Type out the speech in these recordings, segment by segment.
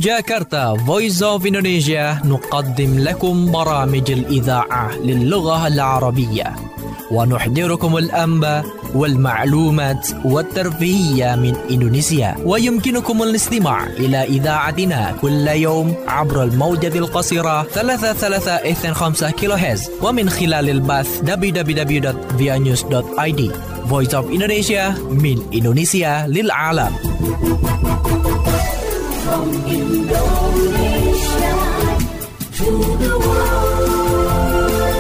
جاكرتا Voice of Indonesia نقدم لكم برامج الإذاعة للغة العربية ونحضركم الأنباء والمعلومات والترفيهية من إندونيسيا، ويمكنكم الاستماع إلى إذاعتنا كل يوم عبر الموجة القصيرة 3325 كيلوهرتز ومن خلال البث www.vianews.id. Voice of Indonesia من إندونيسيا للعالم. From Indonesia to the world.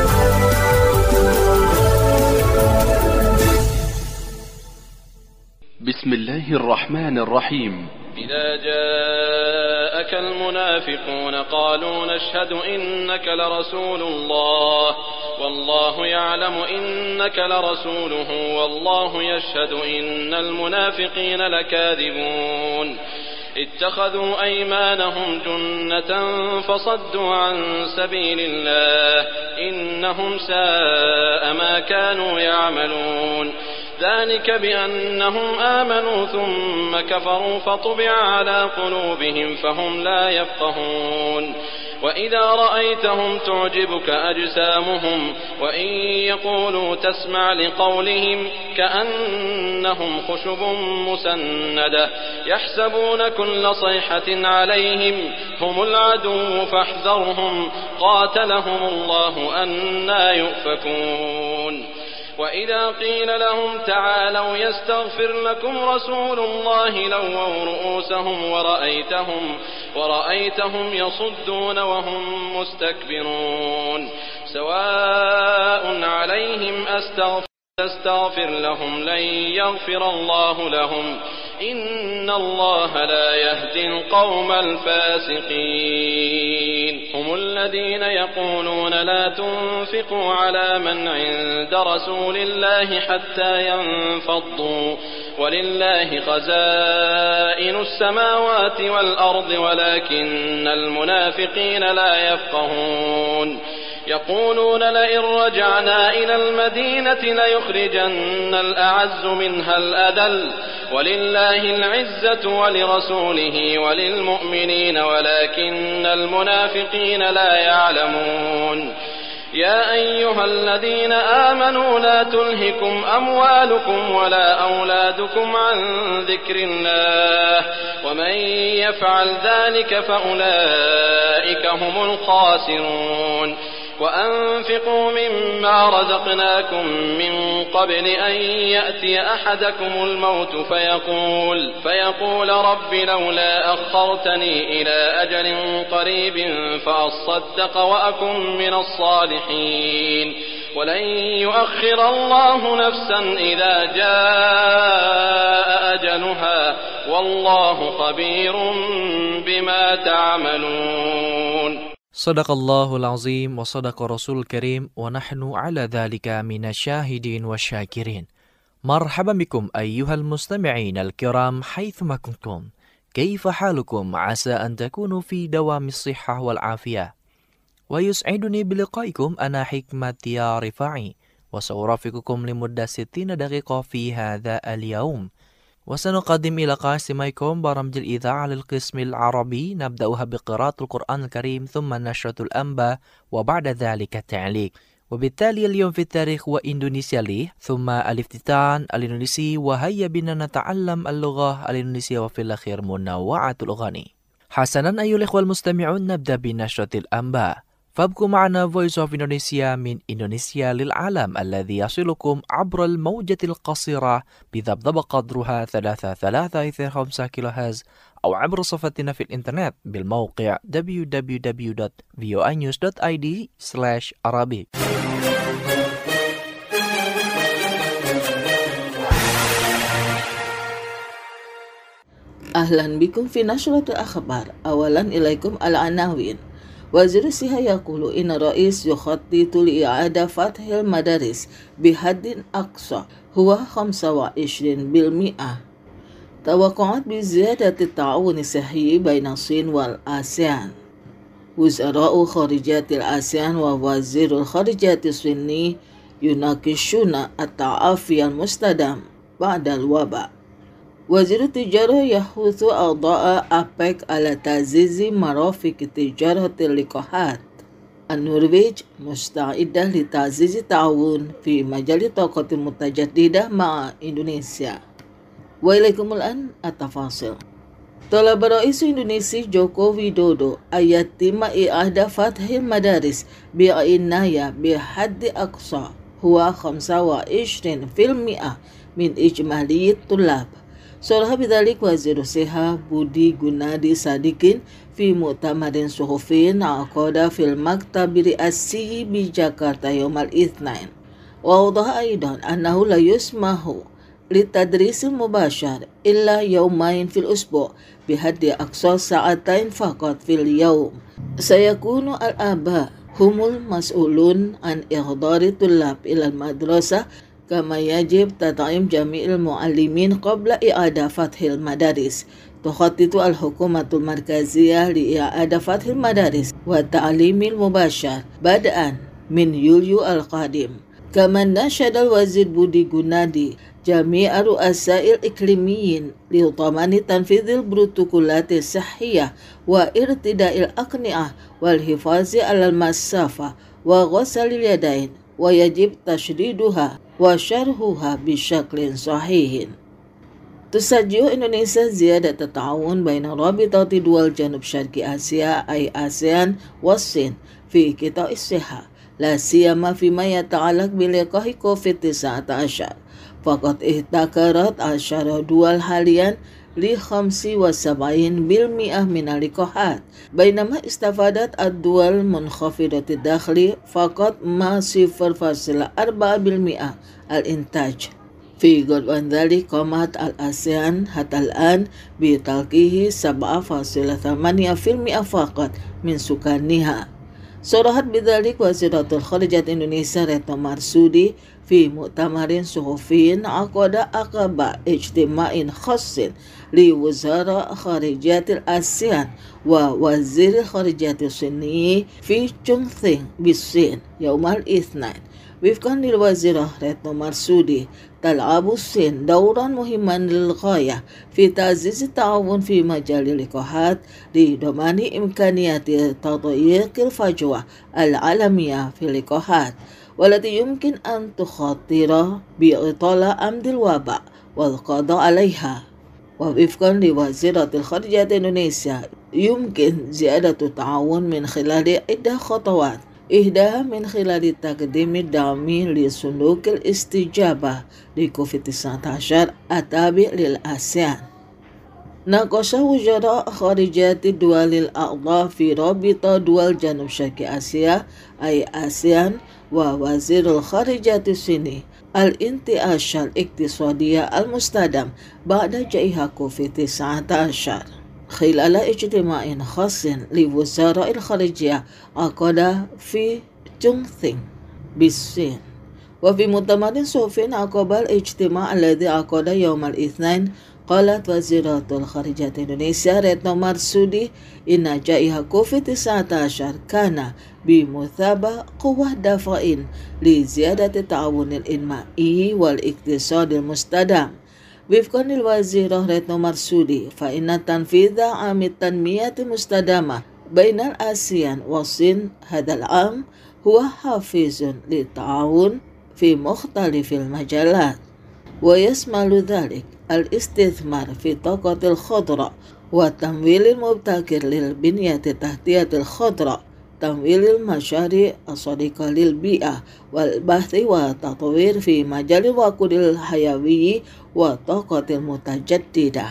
بسم الله الرحمن الرحيم. إذا جاءك المنافقون قالوا نشهد إنك لرسول الله والله يعلم إنك لرسوله والله يشهد إن المنافقين لكاذبون اتخذوا أيمانهم جنة فصدوا عن سبيل الله إنهم ساء ما كانوا يعملون ذلك بأنهم آمنوا ثم كفروا فطبع على قلوبهم فهم لا يفقهون وإذا رأيتهم تعجبك أجسامهم وإن يقولوا تسمع لقولهم كأنهم خشب مسندة يحسبون كل صيحة عليهم هم العدو فاحذرهم قاتلهم الله أنى يؤفكون وإذا قيل لهم تعالوا يستغفر لكم رسول الله لووا رؤوسهم ورأيتهم يصدون وهم مستكبرون سواء عليهم أستغفر لهم لن يغفر الله لهم إن الله لا يهدي القوم الفاسقين هم الذين يقولون لا تنفقوا على من عند رسول الله حتى ينفضوا ولله خزائن السماوات والأرض ولكن المنافقين لا يفقهون يقولون لئن رجعنا إلى المدينة ليخرجن الأعز منها الأذل ولله العزة ولرسوله وللمؤمنين ولكن المنافقين لا يعلمون يا أيها الذين آمنوا لا تلهكم أموالكم ولا أولادكم عن ذكر الله ومن يفعل ذلك فأولئك هم الخاسرون وأنفقوا مما رزقناكم من قبل أن يأتي أحدكم الموت فيقول رب لولا أخرتني إلى أجل قريب فأصدق وأكن من الصالحين ولن يؤخر الله نفسا إذا جاء أجلها والله خبير بما تعملون. Sadaqallahul azim wa sadaqa rasul karim wa nahnu ala dhalika minasyahidin wa syakirin. Marhaban bikum ayyuhal mustami'in al-kiram haythuma kuntum. Kaifa halukum asa an takunu fi dawamis sihhah wal afiyah. Wa yus'iduni biliqaikum ana hikmati ya rifa'i wa sawrafikukum limudda 60 daqiqah fi hadha al-yawm. وسنقدم إلى قاسميكم برامج الإذاعة للقسم العربي نبدأها بقراءة القرآن الكريم ثم نشرة الأنباء وبعد ذلك التعليق وبالتالي اليوم في التاريخ وإندونيسيا لي ثم الافتتان الإندونيسي وهيا بنا نتعلم اللغة الإندونيسية وفي الأخير منوعة الأغاني. حسنا أيها الإخوة المستمعون نبدأ بنشرة الأنباء فابقوا معنا Voice of Indonesia من إندونيسيا للعالم الذي يصلكم عبر الموجة القصيرة بذبذب قدرها 3325 كيلوهرتز أو عبر صفحتنا في الإنترنت بالموقع www.voanews.id/Arabic. أهلا بكم في نشرة الأخبار. أولا إليكم العناوين. وزير الصحة يقول إن الرئيس يخطط لإعادة فتح المدارس بحد أقصى هو 25%. توقعات بزيادة التعاون الصحي بين الصين والآسيان. وزراء خارجية الآسيان ووزير الخارجية الصيني يناقشون التعافي المستدام بعد الوباء. وزير التجارة يحث أعضاء أبيك على تعزيز مرافق تجارة اللقاحات. النرويج مستعدة لتعزيز التعاون في مجال الطاقة المتجددة مع إندونيسيا. وإليكم الآن التفاصيل. طلب رئيس إندونيسيا جوكو ويدودو أن يتم إعادة فتح المدارس بعناية بحد أقصى هو 25% من إجمالي الطلاب. صرح بذلك وزير الصحة بودي غنادي صادقين في مؤتمر صحفي عقد في المكتب الرئاسي بجاكرتا يوم الاثنين. وأوضح أيضا أنه لا يسمح للتدريس المباشر إلا يومين في الأسبوع بحد أقصى ساعتين فقط في اليوم. سيكون الآباء هم المسؤولون عن إحضار الطلاب إلى المدرسة، كما يجب تطعيم جميع المعلمين قبل إعادة فتح المدارس. تخطط الحكومة المركزية لإعادة فتح المدارس والتعليم المباشر بدءا من يوليو القادم. كما ناشد الوزير بودي غنادي جميع الرؤساء الإقليميين لضمان تنفيذ البروتوكولات الصحية وارتداء الأقنعة والحفاظ على المسافة وغسل اليدين، ويجب تشديدها وشرحها بشكل صحيح. تسجل إندونيسيا زيادة التعاون بين رابطة دول جنوب شرق آسيا أي آسيان والصين في قطاع الصحة، لا سيما فيما يتعلق بلقاح كوفيد-19. فقد احتكرت 10 دول حاليا ل 75% من اللقاحات، بينما استفادت الدول منخفضة الدخل فقط مع 0.4% الإنتاج. في غضون ذلك قامت الآسيان حتى الآن بتلقيح 7.8% فقط من سكانها. صرحت بذلك وزيرة الخارجية إندونيسيا ريتنو مرسودي في مؤتمر صحفي عقب اجتماع خاص لوزراء خارجية الآسيان ووزير الخارجية الصيني في چونغثينغ بالصين يوم الاثنين. وفقا للوزيرة ريتنو مرسودي، تلعب الصين دورا مهما للغاية في تعزيز التعاون في مجال اللقاحات لضمان إمكانية تضييق الفجوة العالمية في اللقاحات، والتي يمكن أن تخاطر بإطالة أمد الوباء والقضاء عليها. ووفقا لوزيرة الخارجية إندونيسيا، يمكن زيادة التعاون من خلال عدة خطوات، إحداها من خلال تقديم الدعم لصندوق الاستجابة لكوفيد-19 التابع للآسيان. ناقش وزراء خارجية الدول الأعضاء في رابطة دول جنوب شرق آسيا أي آسيان ووزير الخارجية الصيني الانتعاش الاقتصادي المستدام بعد جائحة كوفيد-19 خلال اجتماع خاص لوزراء الخارجية عقد في چونغثينغ بالصين. وفي مؤتمر صحفي عقب الاجتماع الذي عقد يوم الاثنين، قالت وزيرة الخارجية إندونيسيا ريتنو مرسودي إن جائحة كوفيد-19 كان بمثابة قوة دافع لزيادة التعاون الإنمائي والاقتصاد المستدام. وفقا للوزيرة ريتنو مرسودي، فإن تنفيذ عام التنمية المستدامة بين الآسيان والصين هذا العام هو حافز للتعاون في مختلف المجالات، ويشمل ذلك الاستثمار في الطاقة الخضراء والتمويل المبتكر للبنية التحتية الخضراء، تمويل المشاريع الصديقة للبيئة، والبحث والتطوير في مجال الوقود الحيوي والطاقة المتجددة.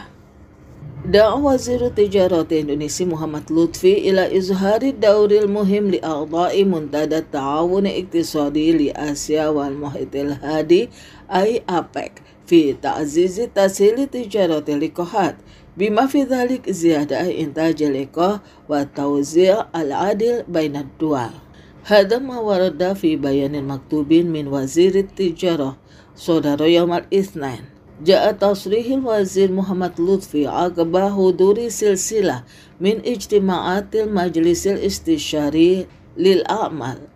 دعا وزير التجارة إندونيسيا محمد لطفي إلى إظهار الدور المهم لأعضاء منتدى التعاون الاقتصادي لآسيا والمحيط الهادي أي أبيك في تعزيز تسهيل تجارة اللقاحات، بما في ذلك زيادة إنتاج اللقاح والتوزيع العادل بين الدول. هذا ما ورد في بيان مكتوب من وزير التجارة صدر يوم الاثنين. جاء تصريح الوزير محمد لطفي عقب حضور سلسلة من اجتماعات المجلس الاستشاري للأعمال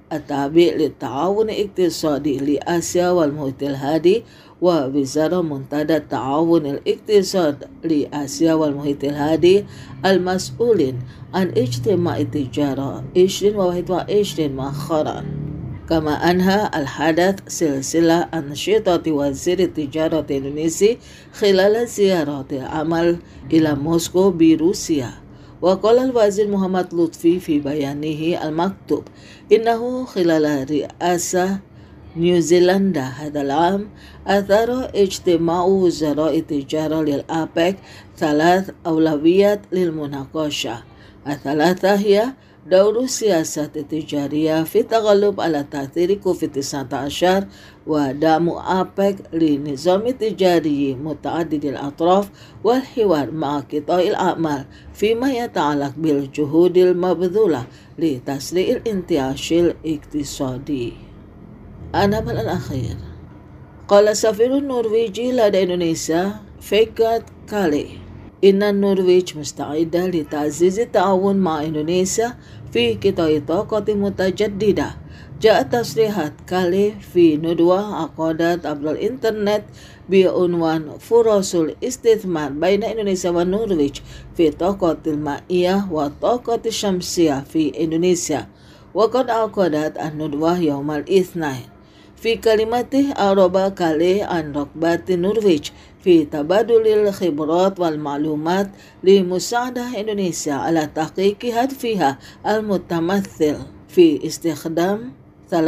التابع للتعاون الاقتصادي لآسيا والمحيط الهادي ووزارة منتدى التعاون الاقتصادي لآسيا والمحيط الهادي المسؤولين عن اجتماع التجارة 2021 مؤخرا. كما أنهى الحدث سلسلة أنشطة وزير التجارة الإندونيسي خلال زيارة العمل إلى موسكو بروسيا. وقال الوزير محمد لطفي في بيانه المكتوب إنه خلال رئاسة نيوزيلندا هذا العام أثار اجتماع وزراء التجارة للأبك 3 أولويات للمناقشة. الثلاثة هي دور السياسة التجارية في التغلب على تأثير كوفيد-19 ودعم أبك لنظام تجاري متعدد الأطراف والحوار مع قطاع الأعمال فيما يتعلق بالجهود المبذولة لتسريع الانتعاش الاقتصادي. النمط الأخير، قال السفير النرويجي لدى إندونيسيا فيكات كالي إن النرويج مستعدة لتعزيز التعاون مع إندونيسيا في قطاع الطاقة المتجددة. جاءت تصريحات كالي في ندوة عقدت عبر الإنترنت بعنوان فرص الاستثمار بين إندونيسيا والنرويج في الطاقة المائية والطاقة الشمسية في إندونيسيا. وقد عقدت الندوة يوم الاثنين. في كلمته أعرب كالي عن رغبة النرويج في تبادل الخبرات والمعلومات لمساعدة إندونيسيا على تحقيق هدفها المتمثل في استخدام 23%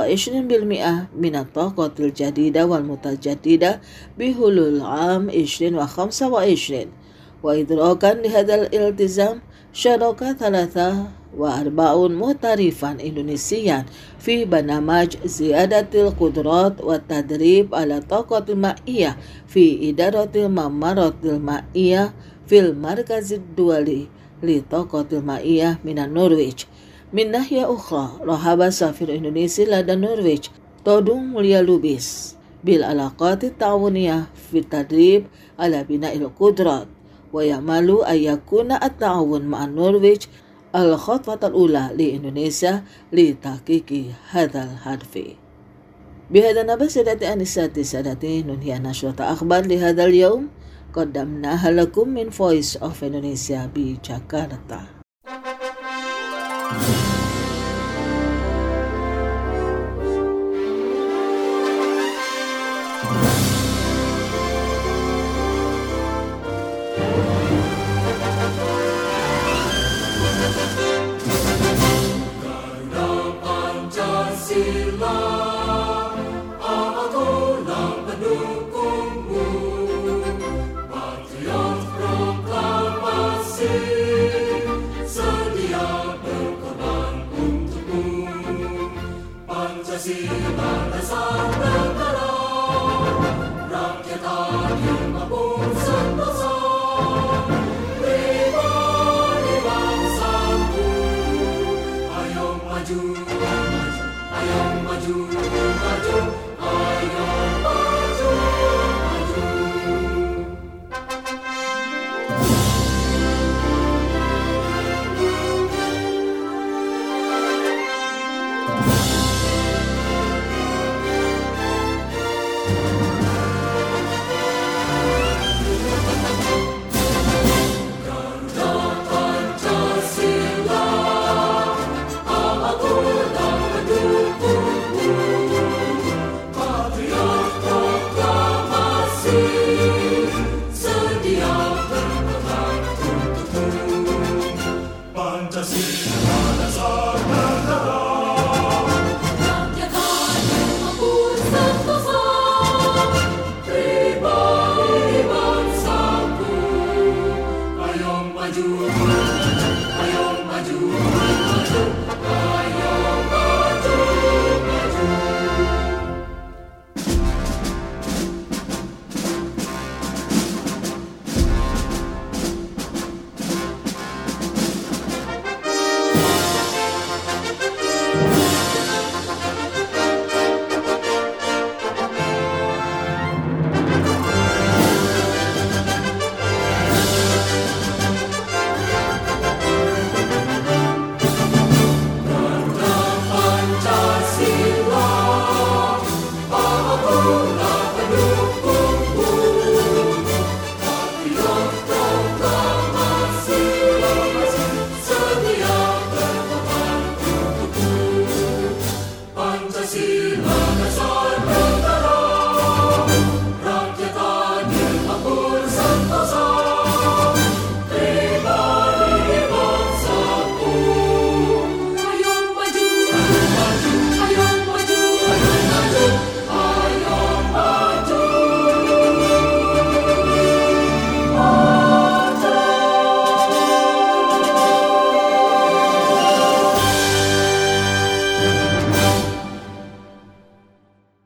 من الطاقة الجديدة والمتجددة بحلول عام 2025. وإدراكا لهذا الالتزام شارك 43 محترفا إندونيسيا في برنامج زيادة القدرات والتدريب على الطاقة المائية في إدارة الممرات المائية في المركز الدولي للطاقة المائية من النرويج. من ناحية أخرى، رحب السفير الإندونيسي لدى النرويج تودung Mulya Lubis بالعلاقات التعاونية في التدريب على بناء القدرات، ويأمل أن يكون التعاون مع النرويج الخطوة الأولى لإندونيسيا لتحقيق هذا الهدف. بهذا نبأ سادتي أنساتي سادتي ننهي نشرة أخبار لهذا اليوم قدمناها لكم من Voice of Indonesia بجاكرتا.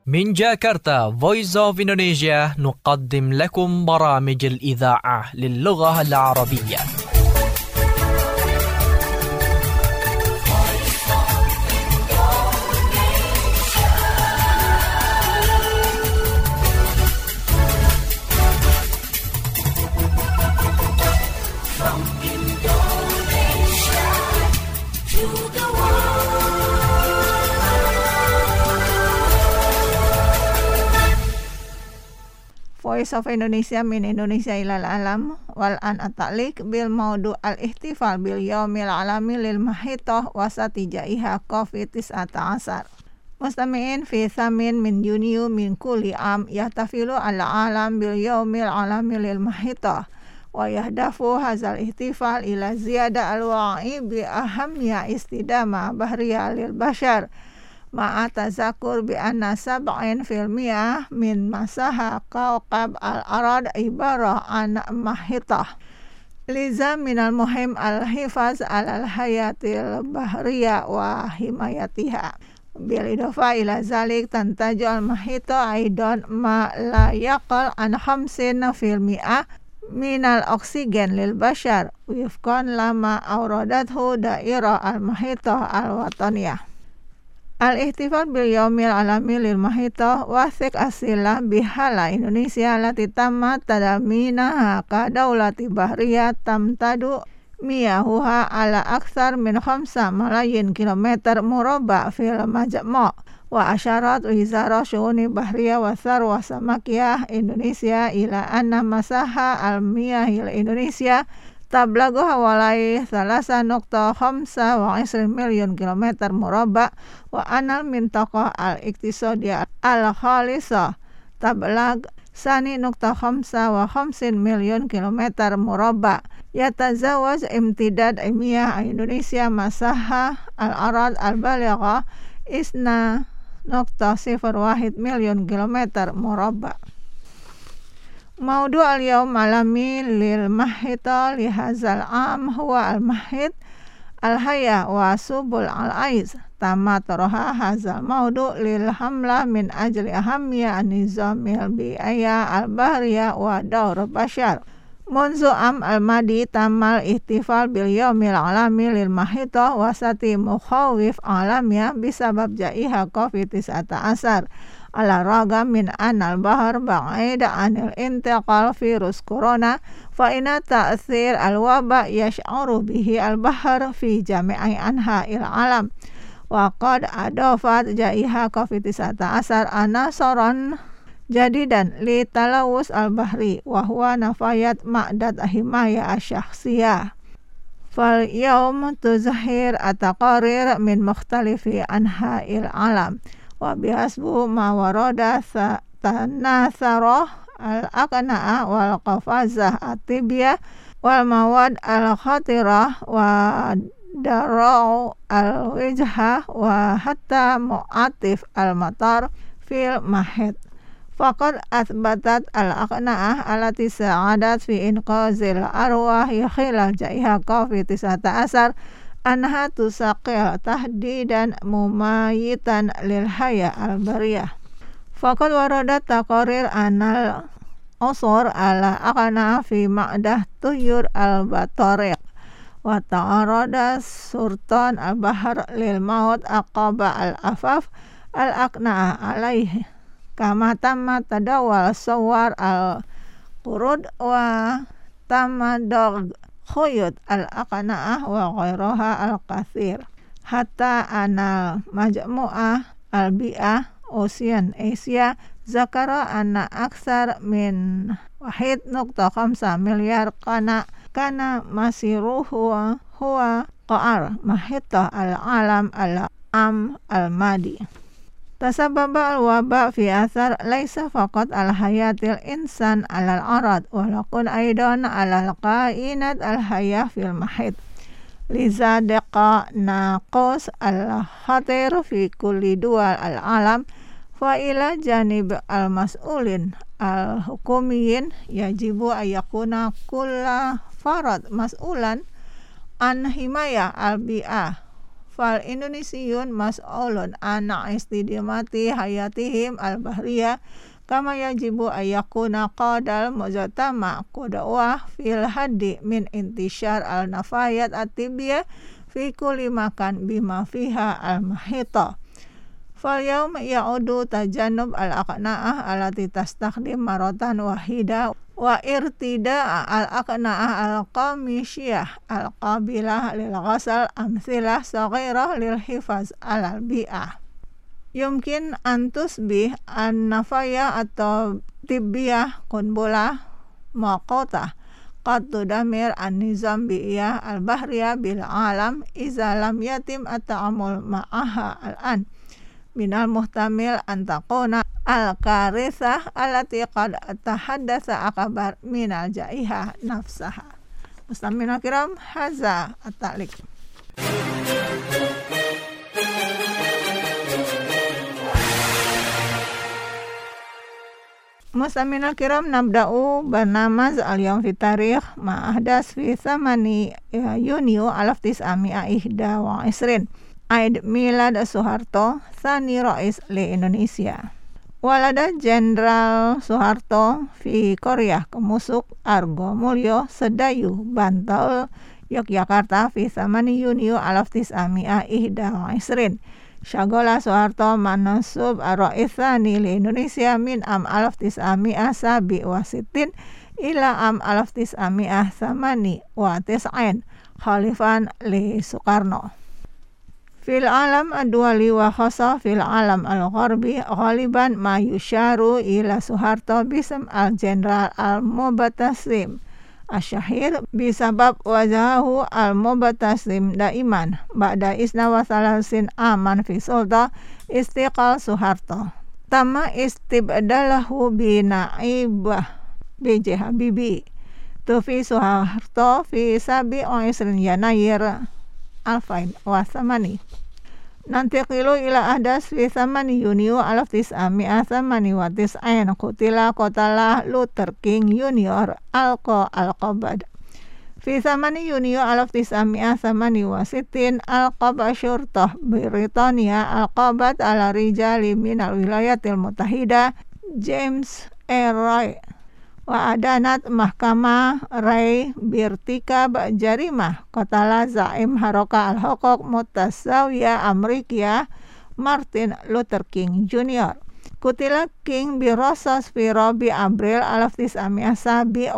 من جاكرتا Voice of Indonesia نقدم لكم برامج الإذاعة للغة العربية. Voice of Indonesia min Indonesia ilal alam wal an atalik bil maudu al-ihtifal bil yaumil alami lil mahithah wasati jaiha COVID-19. Mustami'in fi thamin min Yuniyu min kulli am yahtafilu al-alam bil yaumil alami lil mahithah wa yahdafu hazal ihtifal ila ziyada al-wa'i bi ahamya istidama bahriya lil bashar ma'a tazakur bi anna 70% min masaha kawkab al-arad ibarah an mahitah. Liza minal muhim al-hifaz al-hayatil bahriyah wa himayatiha. Bil idofa ila zalik tantaju al-mahitah aidan ma la yaqal an 50% minal oksigen lil bashar wifqan lama awradathu dairah al-mahitah al-wataniyah. Al-ihtifal bil yaumil alami lil mahithah wasik asilah bihala Indonesia lati tamat tadamina ka daulati bahriyah tamtadu miyahuha ala aksar min 5 malayin kilometer murabba fil majma' wa asyarat wizara syu'uni bahriyah wa sarwa samakiyah Indonesia ila anna masaha al-miyahil Indonesia tablagu hawalai 3.25 milyun kilometer murabba wa anal mintaqah al-iktisadiyah al-khalisah tablag 2.55 milyun kilometer murabba yatazawaj imtidad imiyah Indonesia masaha al-arad al-baligha 2.01 milyun kilometer murabba. Maudu al-yawm alami lil mahita li hazal am huwa al-mahit al-haya wa subul al-aiz tamat roha hazal maudu lil hamla min ajli ahamya an-nizamil bi'aya al-bahriya wa daur bashar munzu am al-madi tamal ihtifal bil yawmil alami lil mahita wasati mukhawif alamya bisabab jaiha COVID-19 ala ragam min anal bahar ba'ida anil intiqal virus corona fa inna ta'thir al-waba yash'uru bihi al-bahar fi jami'i anha'il alam wa qad adafat jaiha COVID-19 anasaran jadidan li talawus al-bahri wa huwa nafayat ma'dad himaya asyakhsiyah fal yawm tuzahir ataqarir min mukhtalifi anha'il alam wa bihasbu ma warada tanasarah al-aqna'a wal qafazah atibiyah wal mawad al-khatirah wa darau al-wijhah wa hatta mu'atif al-matar fil mahid faqad athbatat al-aqna'ah alati sa'adat fi inqazil arwah khilal jaiha COVID-19 anha tusaqil tahdidan mumayitan lil haya al-bariyah faqad waradat taqarir anal usur ala aqna fi ma'dah tuyur al-batariq wa ta'arada surtan al-bahar lil maut aqaba al-afaf al-aqna alaihi kama tamma tadawal sawar al-qurud wa tamadog khuyut al-aqna'ah wa ghairaha al-kathir hatta anal majmu'ah al-bi'ah Ocean Asia zakara anna aksar min 1.5 milyar kana masiruhu huwa qa'ar mahita al-alam al-am al-madi tasababa al-waba fi athar laisa faqat al-hayatil insan al-arad walakun aidan al-qainat al-hayah fil mahid liza daqa naqos al-khatir fi kulli dual al-alam fa ila janib al-mas'ulin al-hukumiyin yajibu ayakuna kulla farad mas'ulan an himayah al-bi'ah fal Indonesiun mas'ulun ana istidamati hayatihim al-bahriyah kama yajibu ayakuna qadal muzatama qudawah fil haddi min intishar al-nafayat at-tibiyah fi kulli makan bima fiha al-mahita. Fal yaum ya'udu tajannub al-aqna'ah alati tastakdim maratan wahidah wa irtida al-aqna'ah al-qamishiyah al-qabilah lil ghasal amthilah saghirah lil hifaz al-bi'ah. Yumkin antusbih an-nafaya atau tibiyah kunbulah maqotah qad tudamir an-nizam bi'iyah al-bahriyah bil alam iza lam yatim at-ta'amul ma'aha al-an minal muhtamil antakuna al-karithah alati qad tahaddatsa akabar minal jaiha nafsaha. Mustamina kiram haza at-ta'liq. Mustamina kiram nabda'u barnamaz al-yawm fi tarikh ma'ahdas fi thamani Yunio 1921 Aid milad Soeharto Tsani Rais li Indonesia. Walada Jenderal Soeharto fi Korea Kemusuk Argo Mulyo Sedayu Bantul Yogyakarta fi Thamani Yunio 1921. Syagola Soeharto manasub ar-Rais Tsani li Indonesia min am 1967 ila am 1998 khalifan li Soekarno. Fil alam ad-duali wa khasa fil alam al-gharbi ghaliban ma yusharu ila Soeharto bisam al-Jenderal al-Mubatasim asyahir bisabab wajahu al-Mubatasim daiman ba'da isna wa salasin aman fi sulta istiqal Soeharto tama istibdalahu binaibah B.J. Habibie tufi Soeharto fi sabi oisrin Yanayir Alfain wasamani nanti kilu ila ahdas fi samani Yunio 1998 kutila kotalah Luther King Junior al-Qabad fi samani Yunio 1968 al-Qabad syurtah Britania al-Qabad ala rijali minal wilayatil mutahidah James A. Roy wa adanat mahkamah Rai birtikab jarimah kotala zaim haroka al-hukuk mutasawiyah Amerikia Martin Luther King Jr. Kutila King birosas fi Robi Abril 1967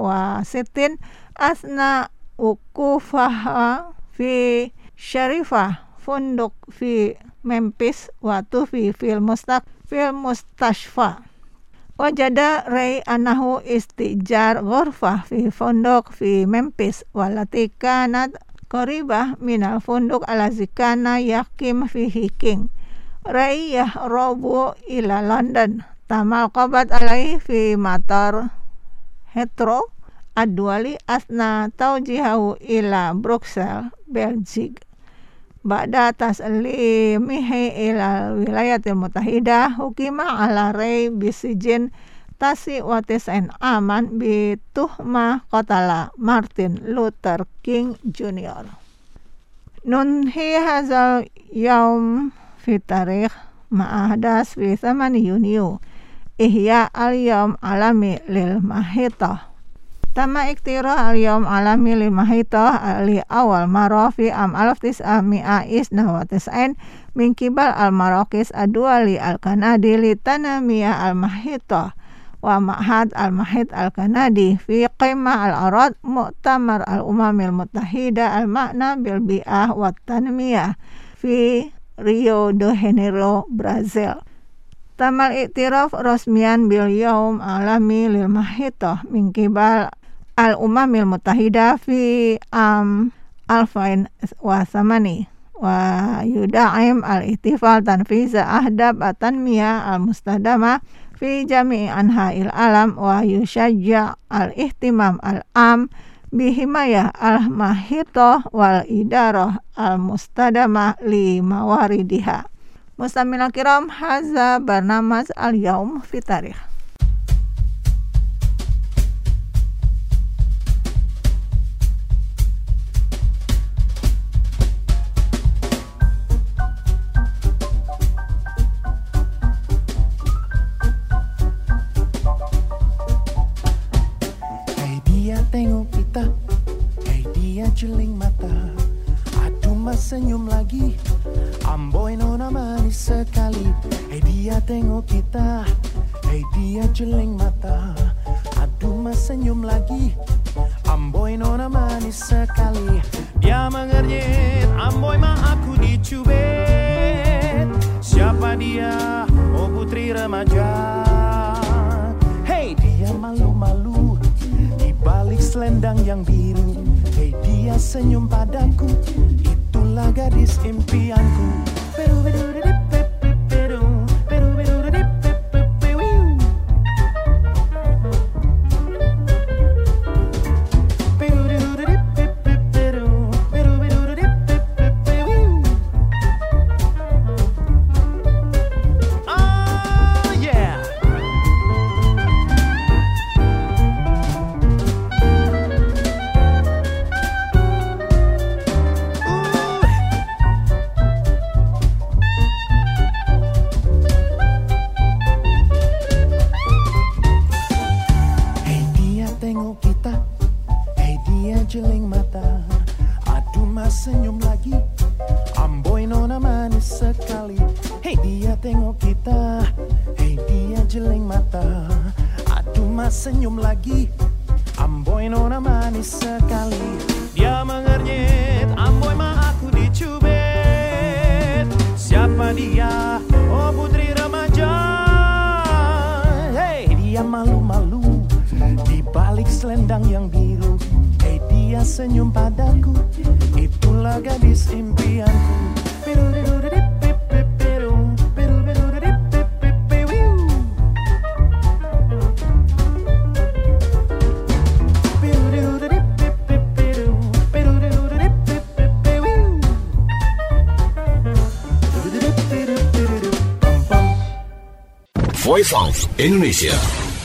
asna ukufaha fi Syarifah Funduk fi Memphis wa tufi fil mustashfa. Wajada Ray anahu istijar ghurfah fi funduk fi Memphis walati kanat qaribah minal funduk alazikana yakim fihi King. Ray yahrobu ila London tamal qabat alai fi matar Heathrow ad-duali asna taujihahu ila Brussels, Belgium. Ba'da taslimihi ila wilayatil mutahidah hukima ala Ray bisijin tasi watisain aman bituhmah qatala Martin Luther King Jr. Nunhi hazal yaum fi tarikh ma'ahdas fi thamani Yunio ihya al-yaum alami lil mahitah. Tama iktira al-yawm alami lil mahitah li awal marafi am 1999 min kibal al-Maraqis ad-duali al-Kanadi li tanamiyah al-mahitah wa ma'had al-mahit al-Kanadi fi qimah al-arad mu'tamar al-umamil mutahidah al-ma'na bil bi'ah wa tanmiyah fi Rio de Janeiro, Brazil. Tamal iktiraf rasmian bil yawm alami lil mahitah min kibal al-umamil mutahidah fi alfain wasamani wa yuda'im al-ihtifal tanfiza ahdab at-tanmiyah al-mustadama fi jami'i anha'il alam wa yushajja' al-ihtimam al-am bihimayah al-mahitah wal idarah al-mustadama li mawaridiha. Mustamina kiram haza barnamaz al-yawm fi tarikh. jeling mata, aduh mas senyum lagi, amboi nona manis sekali. Hey dia tengok kita, hey dia jeling mata, aduh mas senyum lagi, amboi nona manis sekali. Dia mengernyit, amboi mak aku dicubit. Siapa dia? Oh putri remaja. Hey dia malu-malu di balik selendang yang biru. Hey dia senyum padaku, itulah gadis impianku. Jeling mata, aduh mas senyum lagi, amboi nona manis sekali. Hey dia tengok kita, hey dia jeling mata, aduh mas senyum lagi, amboi nona manis sekali. Dia mengernyit, amboi mak aku dicubit. Siapa dia? Oh putri remaja. Hey dia malu-malu di balik selendang yang biru. Dia senyum padaku, itulah gadis impianku. Voice of Indonesia.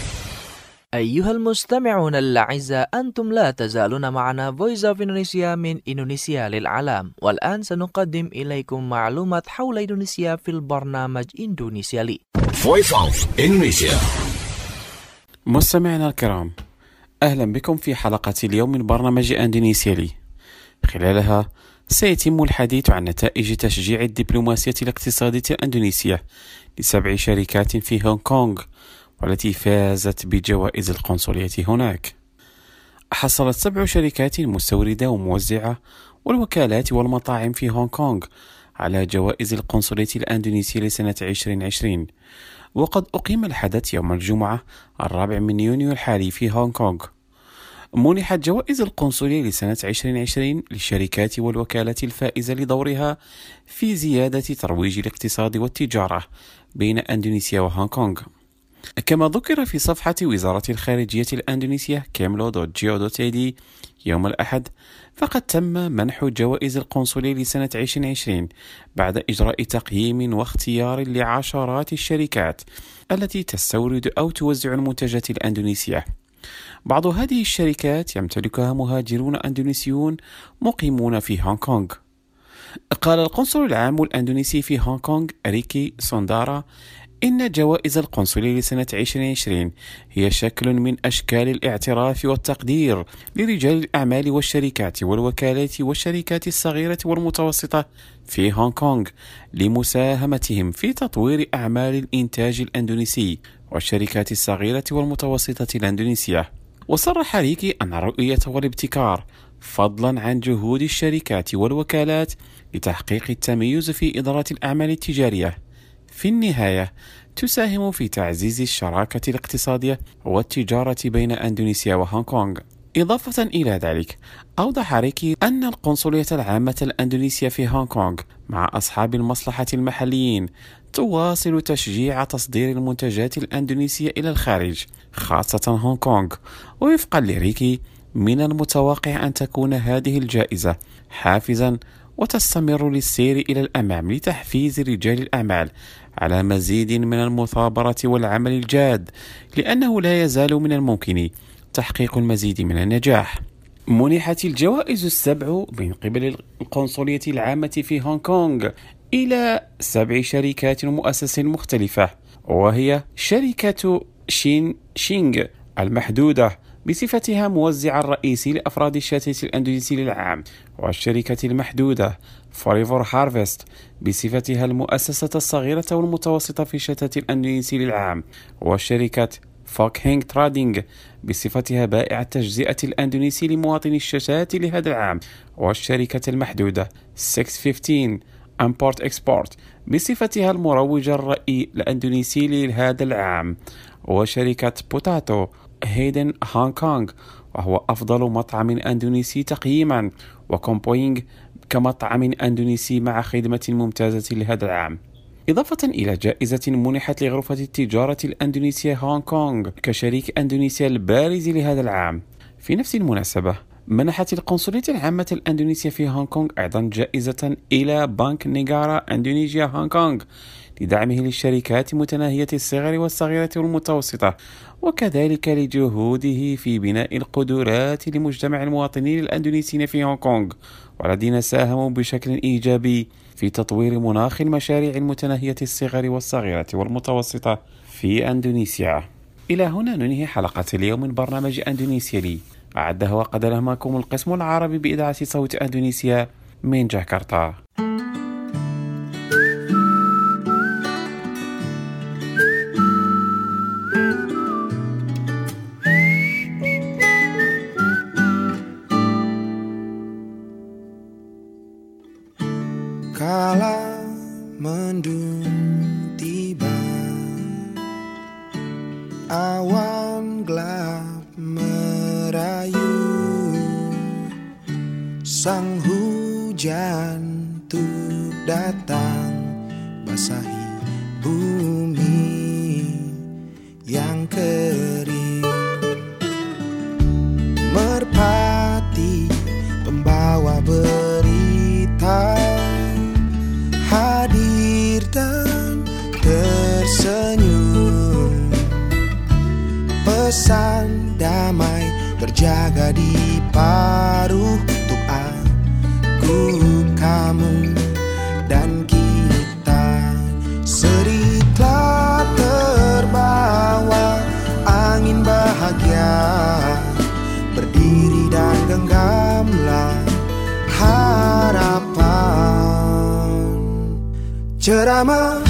أيها المستمعون الأعزاء، أنتم لا تزالون معنا Voice of Indonesia من إندونيسيا للعالم. والآن سنقدم إليكم معلومات حول إندونيسيا في البرنامج إندونيسيا لي. Voice of Indonesia. مستمعينا الكرام، أهلا بكم في حلقة اليوم من برنامج إندونيسيا لي. خلالها سيتم الحديث عن نتائج تشجيع الدبلوماسية الاقتصادية الأندونيسية ل7 شركات في هونغ كونغ، والتي فازت بجوائز القنصلية هناك. حصلت 7 شركات مستوردة وموزعة والوكالات والمطاعم في هونغ كونغ على جوائز القنصلية الأندونيسية لسنة 2020، وقد أقيم الحدث يوم الجمعة 4 من يونيو الحالي في هونغ كونغ. منحت جوائز القنصلية لسنة 2020 للشركات والوكالات الفائزة لدورها في زيادة ترويج الاقتصاد والتجارة بين أندونيسيا وهونغ كونغ. كما ذكر في صفحة وزارة الخارجية الأندونيسية kemlo.go.id يوم الأحد، فقد تم منح جوائز القنصلية لسنة 2020 بعد إجراء تقييم واختيار لعشرات الشركات التي تستورد أو توزع المنتجات الأندونيسية. بعض هذه الشركات يمتلكها مهاجرون أندونيسيون مقيمون في هونغ كونغ. قال القنصل العام الأندونيسي في هونغ كونغ ريكي سوندارا إن جوائز القنصلية لسنة 2020 هي شكل من أشكال الاعتراف والتقدير لرجال الأعمال والشركات والوكالات والشركات الصغيرة والمتوسطة في هونغ كونغ لمساهمتهم في تطوير أعمال الإنتاج الأندونيسي والشركات الصغيرة والمتوسطة الأندونيسية. وصرح ريكي أن الرؤية والابتكار فضلا عن جهود الشركات والوكالات لتحقيق التميز في إدارة الأعمال التجارية في النهاية تساهم في تعزيز الشراكة الاقتصادية والتجارة بين أندونيسيا وهونغ كونغ. إضافة إلى ذلك، أوضح ريكي أن القنصلية العامة الأندونيسية في هونغ كونغ مع أصحاب المصلحة المحليين تواصل تشجيع تصدير المنتجات الأندونيسية إلى الخارج، خاصة هونغ كونغ. ووفقا لريكي، من المتوقع أن تكون هذه الجائزة حافزا وتستمر للسير إلى الأمام لتحفيز رجال الأعمال على مزيد من المثابرة والعمل الجاد، لأنه لا يزال من الممكن تحقيق المزيد من النجاح. منحت الجوائز 7 من قبل القنصلية العامة في هونغ كونغ إلى 7 شركات ومؤسسات مختلفة، وهي شركة شينغ المحدودة بصفتها موزعا رئيسي لأفراد الشتات الأندونيسي للعام، والشركة المحدودة فوريفر هارفست بصفتها المؤسسة الصغيرة والمتوسطة في الشتات الأندونيسي للعام، والشركة فوك هينغ ترادينغ بصفتها بائع التجزئة الأندونيسي لمواطني الشتات لهذا العام، والشركة المحدودة 615 امبورت اكسبورت بصفتها المروج الرئيسي الأندونيسي لهذا العام، وشركة بوتاتو هيدن هونغ كونغ وهو أفضل مطعم أندونيسي تقييما، وكومبوينغ كمطعم أندونيسي مع خدمة ممتازة لهذا العام، إضافة إلى جائزة منحت لغرفة التجارة الأندونيسية هونغ كونغ كشريك أندونيسيا البارز لهذا العام. في نفس المناسبة منحت القنصلية العامة الأندونيسية في هونغ كونغ أيضا جائزة إلى بنك نيغارا أندونيسيا هونغ كونغ لدعمه للشركات متناهية الصغر والصغيرة والمتوسطة، وكذلك لجهوده في بناء القدرات لمجتمع المواطنين الأندونيسيين في هونغ كونغ، والذين ساهموا بشكل إيجابي في تطوير مناخ المشاريع المتناهية الصغر والصغيرة والمتوسطة في أندونيسيا. إلى هنا ننهي حلقة اليوم من برنامج أندونيسيا لي، أعده وقدمه معكم القسم العربي بإذاعة صوت أندونيسيا من جاكرتا. Kala mendung tiba, awan gelap merayu, sang hujan tuh datang basahi bumi yang kering. Merpati pembawa berita hadir dan tersenyum, pesan damai terjaga di paruh untuk aku, kamu, dan kita. Seri telah terbawa angin bahagia, berdiri dan genggamlah harapan. Cerah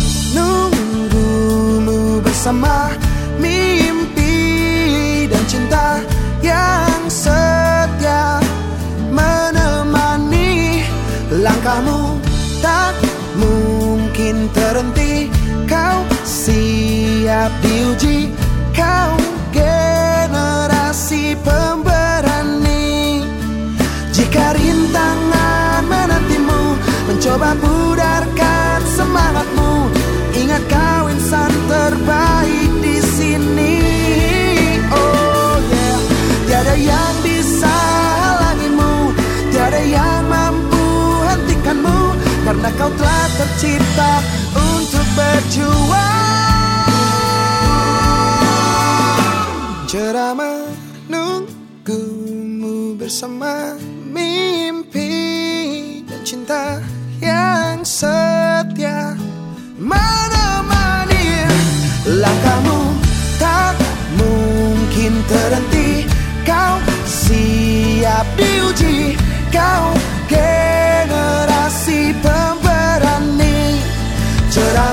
menunggumu bersama mimpi dan cinta yang setia menemani langkahmu, tak mungkin terhenti. Kau siap diuji, kau generasi pemberani. Jika rintangan menantimu, mencoba pudarkan semangatmu. Ingat kau insan terbaik di sini. Oh yeah, tiada yang bisa halangimu, tiada yang mampu hentikanmu, karena kau telah tercipta untuk berjuang. Cerah menunggumu bersama mimpi dan cinta yang setia menemani langkahmu, tak mungkin terhenti. Kau siap diuji, kau generasi pemberani. Cerah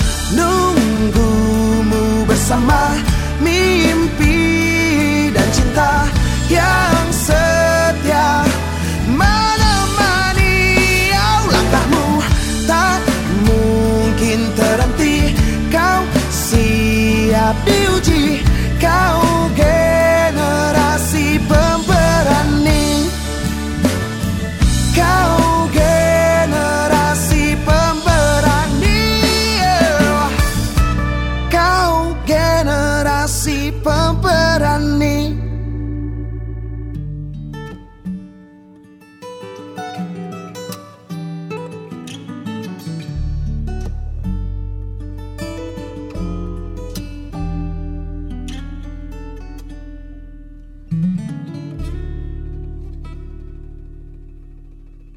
menunggumu bersama mimpi dan cinta yang setia menemani langkahmu, tak mungkin terhenti. Kau siap diuji, kau generasi pemberani. Kau generasi pemberani. Kau generasi pemberani.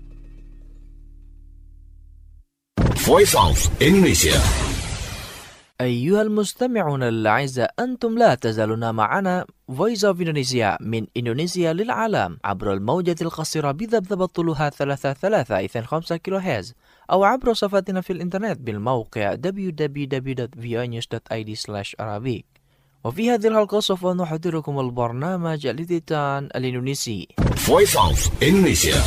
Voice of Indonesia. أيها المستمعون الأعزاء، أنتم لا تزالون معنا Voice of Indonesia من إندونيسيا للعالم عبر الموجة القصيرة بذبذب طولها 33.5 كيلو هرتز، أو عبر صفحتنا في الإنترنت بالموقع www.voanews.id/Arabic. وفي هذه الحلقة سوف نحضركم البرنامج الإذاعي الإندونيسي Voice of Indonesia.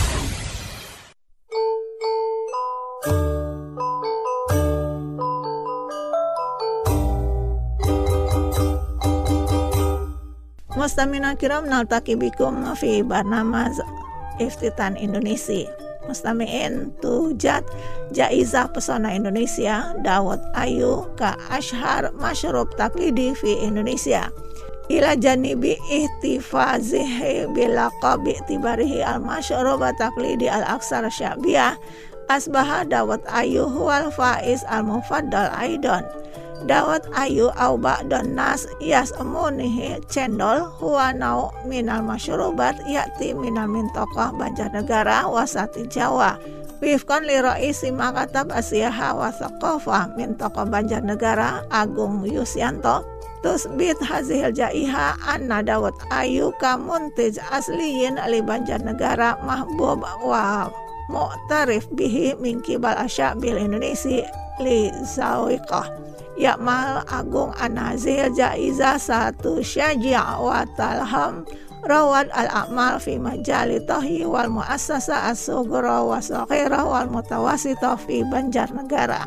Mustamina kiram naltaki bikum fi barnamaj Iftitan Indonesia. Mustamiin tujat jaizah pesona Indonesia Dawat Ayu ka ashhar masyrub taklidi fi Indonesia. Ila janibi ihtifazihi bilaqabi tibarihi al-masyrub taklidi al-aksar syabiyah asbaha Dawat Ayu huwal faiz al-mufaddal aidan. Dawat Ayu au ba'dun nas yasmunihi cendol huwa nau minal masyrubat ya'ti minal mintaqah Banjarnegara wasati Jawa wifqan li raisi makatab Asiyaha wa Thaqafah mintaqah Banjarnegara Agung Yusyanto tusbit hazihil jaiha anna Dawat Ayu ka muntij asliyin li Banjarnegara mahbub wa mu'tarif bihi min kibal asyabil Indonesia li zawiqah. Yakmal Agung An-Nazil Jaizah satu Syaji' wa Talham Rawad al-A'mal fi Majali Tahi wal Muassasa as-Sughra wa Saghira wal Mutawasita fi Banjarnegara.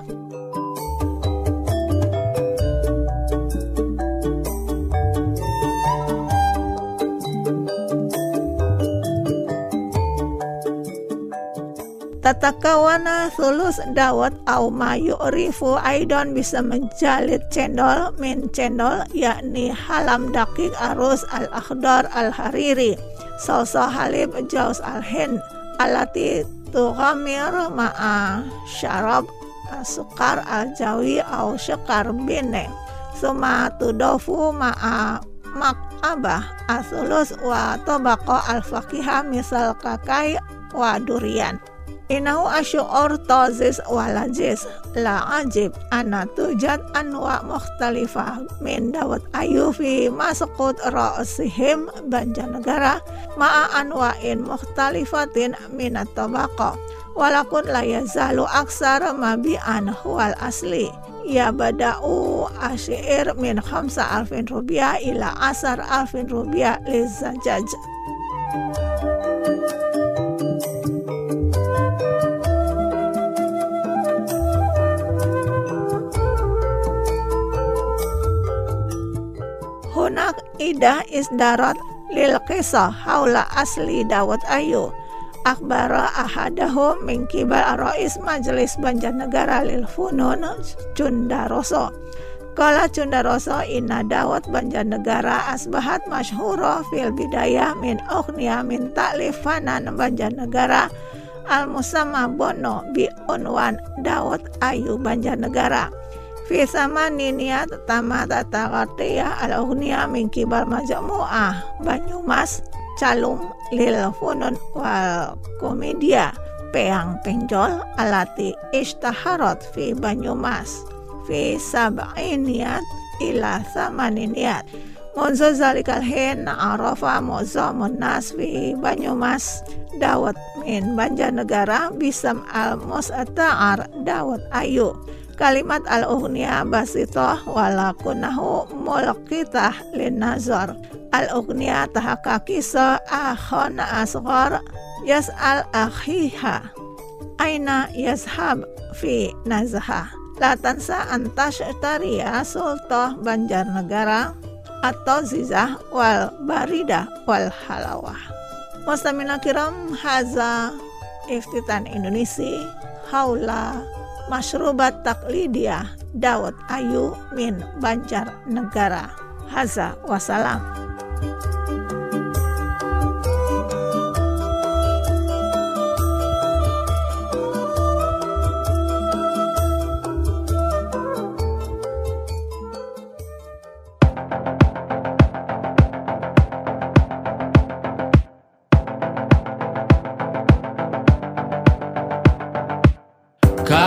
Tatakawana thulus dawat au ma yu'rifu aidan bisa menjalit cendol min cendol yakni halam dakik arus al-akhdar al-hariri salsa halib jaus al-hind alati tughamir ma'a syarab sukar al-jawi au syakar bine suma tudofu ma'a mak'abah athulus wa tabaqa al-fakihah misal kakai wa durian. Inahu asy'ur tazis walajis la ajib anna tujad anwa mukhtalifah min Dawat Ayu fi masqut ra'sihim Banjarnegara ma'a anwa'in mukhtalifatin min at-tabaqa walakun la yazalu aksar mabi'an huwal asli ya bada'u asy'ir min 5,000 rupiah ila 10,000 rupiah lizajaj. Hunak idah isdarat lil qisah haula asli Dawat Ayu akhbara ahadahum min kibal rais Majelis Banjarnegara lil Funun Cundaroso. Kala Cundaroso inna Dawat Banjarnegara asbahat masyhura fil bidayah min ughniya min ta'lif fanan Banjarnegara al musamma bono bi unwan Dawat Ayu Banjarnegara. Fi samani niat tamata taqatiyah al-ughniya min kibal majmu'ah Banyumas Calum lil funun wal komedia peang penjol alati ishtaharat fi Banyumas fi sab'iniyat ila thamaniyat munzu zalikal hin arafa mu'zamun nas fi Banyumas Dawat min Banjarnegara bisam al-mus'ata'ar Dawat Ayu. Kalimat al-ughniya basitah walakunahu mulqitah lin nazar. Al-ughniya tahaka kisa akhon asghar yas'al akhiha aina yashab fi nazha. La tansa antashtariya sultah Banjarnegara atau zizah wal barida wal halawah. Mustamina kiram haza Iftitan Indonesia haula masyrubat taklidiyah Dawat Ayu min Banjarnegara. Haza wassalam.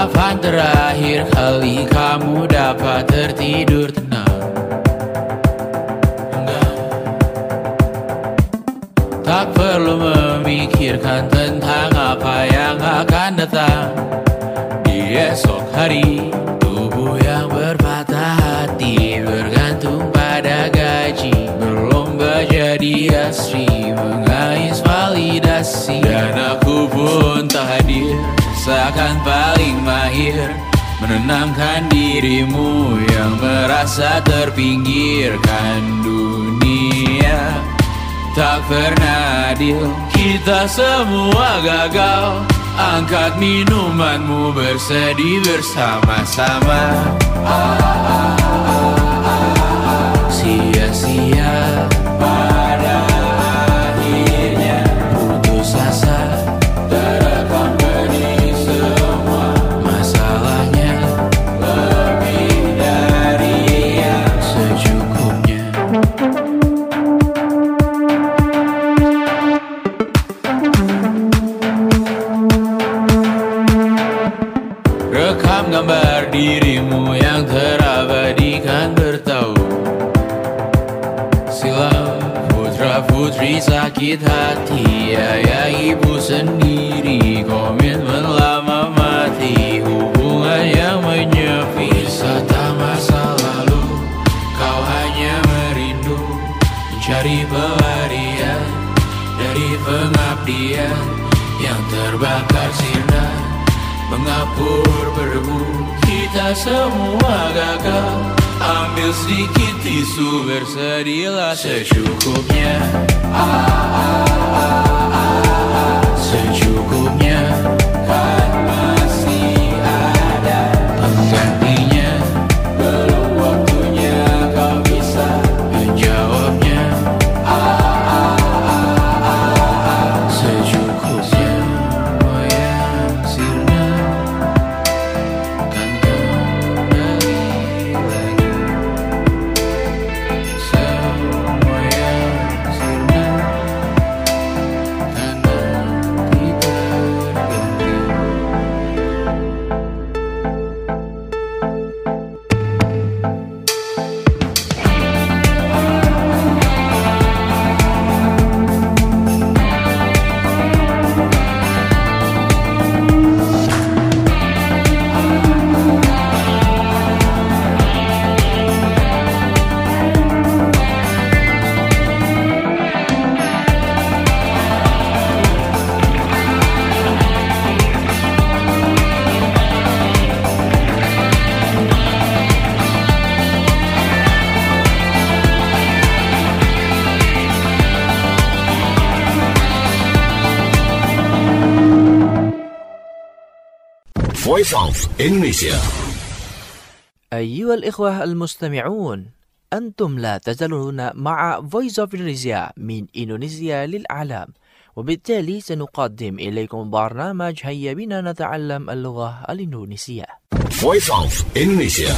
Kapan terakhir kali kamu dapat tertidur tenang? Enggak. Tak perlu memikirkan tentang apa yang akan datang di esok hari. Tubuh yang berpatah hati bergantung pada gaji, berlomba jadi asri, mengais validasi. Dan aku pun tak hadir, seakan paling mahir menenangkan dirimu yang merasa terpinggirkan. Dunia tak pernah adil, kita semua gagal. Angkat minumanmu, bersedih bersama-sama. Sia-sia pada akhirnya putus asa, terekam benih semua. Masalahnya lebih dari yang secukupnya. Rekam gambar dirimu yang terabadikan bertahun silam. Putra-putri sakit hati, ayah ibu sendiri, komitmen lama mati, hubungan yang menyepi. Wisata masa lalu, kau hanya merindu, mencari pelarian dari pengabdian yang terbakar sirna, mengapur berdebu. Kita semua gagal, ambil sedikit tisu, bersedihlah secukupnya. Secukupnya, kan masih ada penggantinya. Belum waktunya kau bisa menjawabnya. Secukupnya, yang sirna kan kembali lagi. Semua yang sirna kan nanti berganti. Voice of Indonesia. أيها الإخوة المستمعون، أنتم لا تزالون مع Voice of Indonesia من إندونيسيا للعالم، وبالتالي سنقدم إليكم برنامج هيا بنا نتعلم اللغة الإندونيسية. Voice of Indonesia.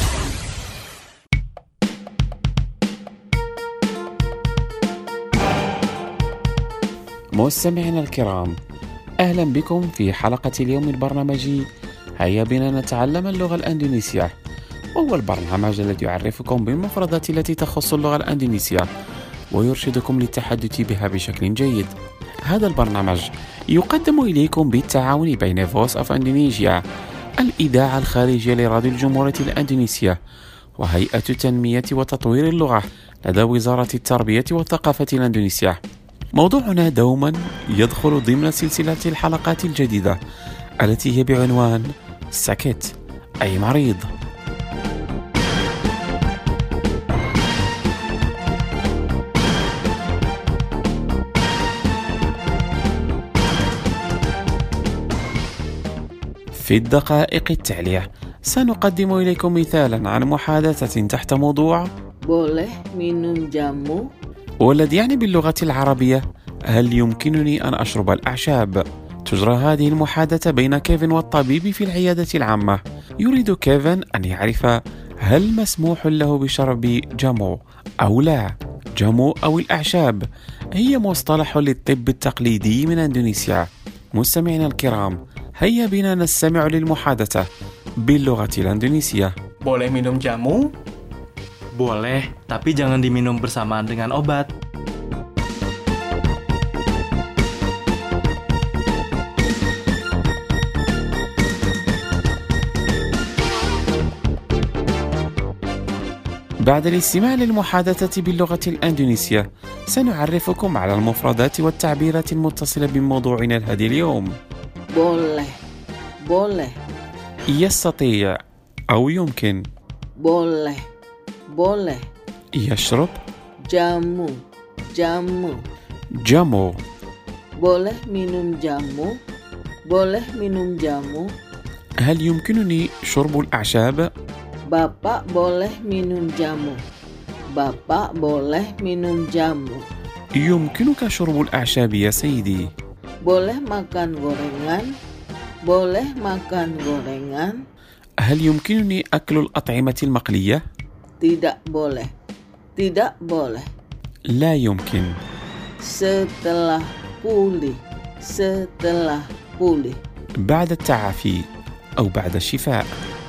مستمعينا الكرام، أهلا بكم في حلقة اليوم من برنامج هيا بنا نتعلم اللغة الأندونيسية، وهو البرنامج الذي يعرفكم بالمفردات التي تخص اللغة الأندونيسية ويرشدكم للتحدث بها بشكل جيد. هذا البرنامج يقدم إليكم بالتعاون بين Voice of Indonesia، الإذاعة الخارجية لراديو الجمهورية الأندونيسية، وهيئة تنمية وتطوير اللغة لدى وزارة التربية والثقافة الأندونيسية. موضوعنا دوما يدخل ضمن سلسلة الحلقات الجديدة التي هي بعنوان سكت أي مريض. في الدقائق التالية سنقدم إليكم مثالا عن محادثة تحت موضوع Boleh minum jamu? والذي يعني باللغة العربية هل يمكنني أن أشرب الأعشاب؟ تجرى هذه المحادثة بين كيفن والطبيب في العيادة العامة. يريد كيفن أن يعرف هل مسموح له بشرب جامو أو لا. جامو أو الأعشاب هي مصطلح للطب التقليدي من إندونيسيا. مستمعينا الكرام، هيا بنا نستمع للمحادثة باللغة الأندونيسية. Boleh minum jamu? Boleh, tapi jangan diminum bersamaan dengan obat. بعد الاستماع للمحادثة باللغة الأندونيسية سنعرفكم على المفردات والتعبيرات المتصلة بموضوعنا لهذا اليوم. boleh يستطيع أو يمكن. boleh يشرب. jamu جامو. boleh minum jamu. هل يمكنني شرب الأعشاب؟ Bapak boleh minum jamu. يمكنك شرب الأعشاب يا سيدي. Boleh makan gorengan. هل يمكنني أكل الأطعمة المقلية؟ Tidak boleh. لا يمكن. Setelah pulih. بعد التعافي أو بعد الشفاء.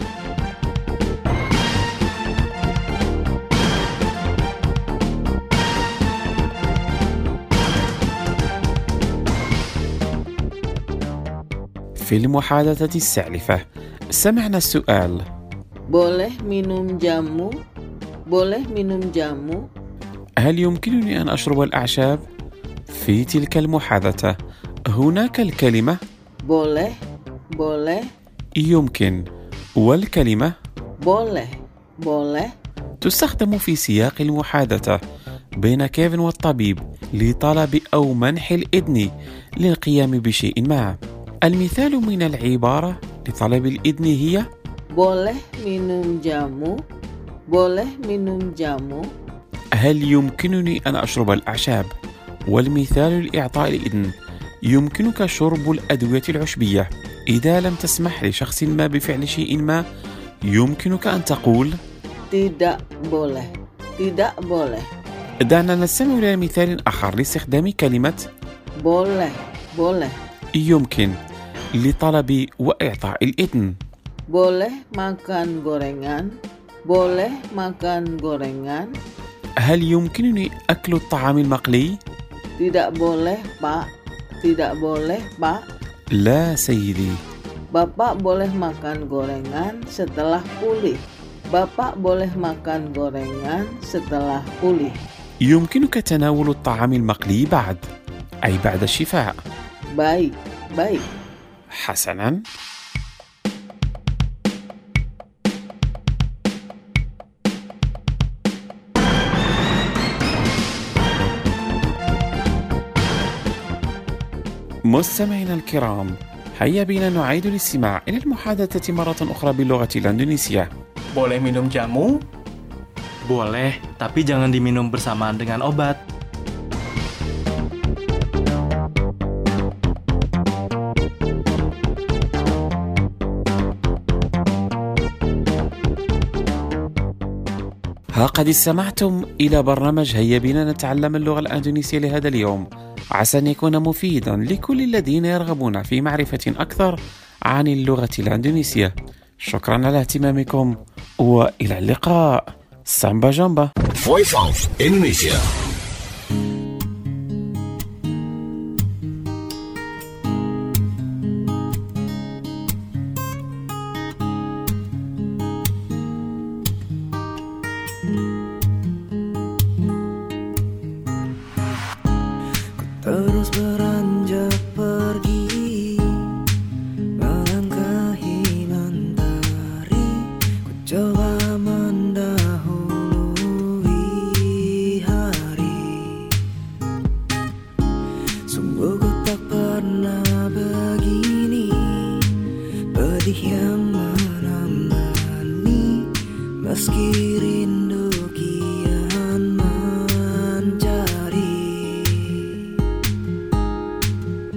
في المحادثة السالفة سمعنا السؤال: Boleh minum jamu? هل يمكنني أن أشرب الأعشاب؟ في تلك المحادثة هناك الكلمة boleh يمكن، والكلمة boleh تستخدم في سياق المحادثة بين كيفن والطبيب لطلب أو منح الإذن للقيام بشيء ما. المثال من العبارة لطلب الإذن هي: boleh minum jamu. هل يمكنني أن أشرب الأعشاب؟ والمثال لإعطاء الإذن: يمكنك شرب الأدوية العشبية. إذا لم تسمح لشخص ما بفعل شيء ما يمكنك أن تقول: tidak boleh. دعنا نستمع إلى مثال آخر لاستخدام كلمة boleh يمكن لطلب وإعطاء الإذن. boleh makan gorengan. هل يمكنني أكل الطعام المقلي؟ tidak boleh pak. لا سيدي. Bapak boleh makan gorengan setelah pulih. يمكنك تناول الطعام المقلي بعد، أي بعد الشفاء. baik. حسناً. مستمعينا الكرام، هيا بنا نعيد الاستماع إلى المحادثة مرة أخرى باللغة الأندونيسية. Boleh minum jamu? Boleh, tapi jangan diminum bersamaan dengan obat. قد استمعتم إلى برنامج هيا بنا نتعلم اللغة الأندونيسية لهذا اليوم، عسى أن يكون مفيدا لكل الذين يرغبون في معرفة أكثر عن اللغة الأندونيسية. شكرا على اهتمامكم وإلى اللقاء. سامبا جامبا. Voice of Indonesia. Terus beranjak pergi, melangkahi mentari, ku coba mendahului hari. Sungguh ku tak pernah begini, pedih yang menemani, meski rindu kian mencari.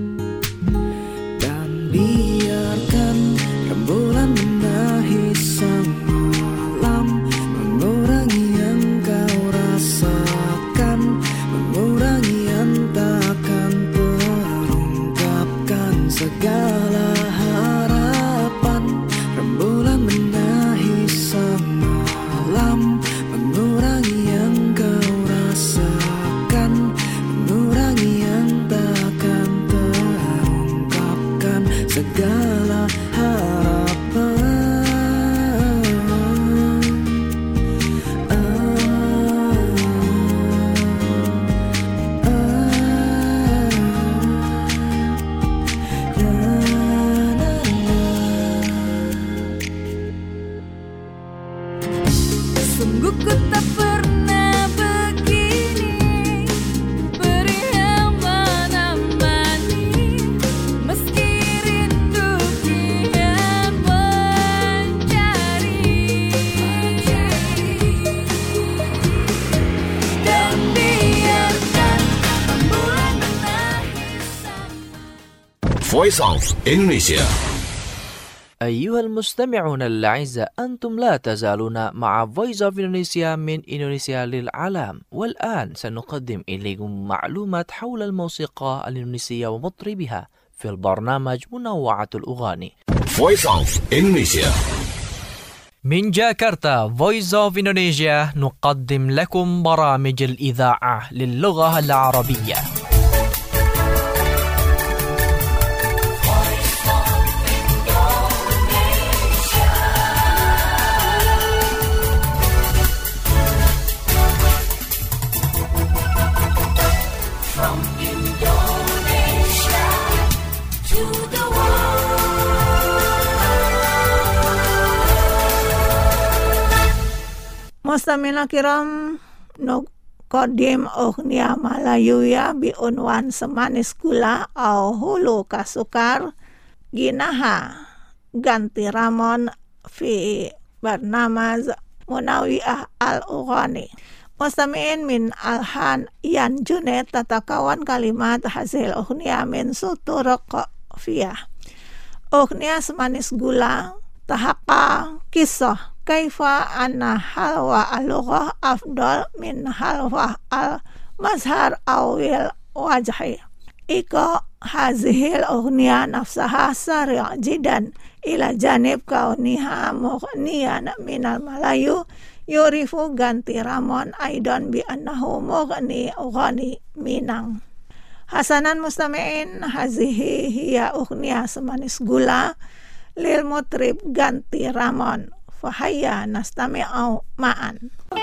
Voice of Indonesia. أيها المستمعون الأعزاء، أنتم لا تزالون مع Voice of Indonesia من إندونيسيا للعالم. والآن سنقدم إليكم معلومات حول الموسيقى الإندونيسية ومطربها في البرنامج منوعة الأغاني. Voice of Indonesia. من جاكرتا Voice of Indonesia نقدم لكم برامج الإذاعة للغة العربية. Mustamina kiram nukodim Ugnia Malayuya biunwan semanis gula au hulu kasukar ginaha ganti ramon fi barnamaz munawiyah al-ughani. Mustamiin min alhan yan junet tatakawan kalimat hasil Ugnia min suturuk fiyah. Ugnia semanis gula tahaka kisah kaifa anna halwa al-lughah afdal min halwa al-mazhar awil wajhi. Iko hazihil ughniya nafsaha sari' jidan ila janib kauniha mughniyan minal Malayu yurifu ganti ramon aidan bi annahu mughni ughani minang. Hasanan mustami'in hazihi hiya ughniya semanis gula lil mutrib ganti ramon. Fahaya nastami'au ma'an.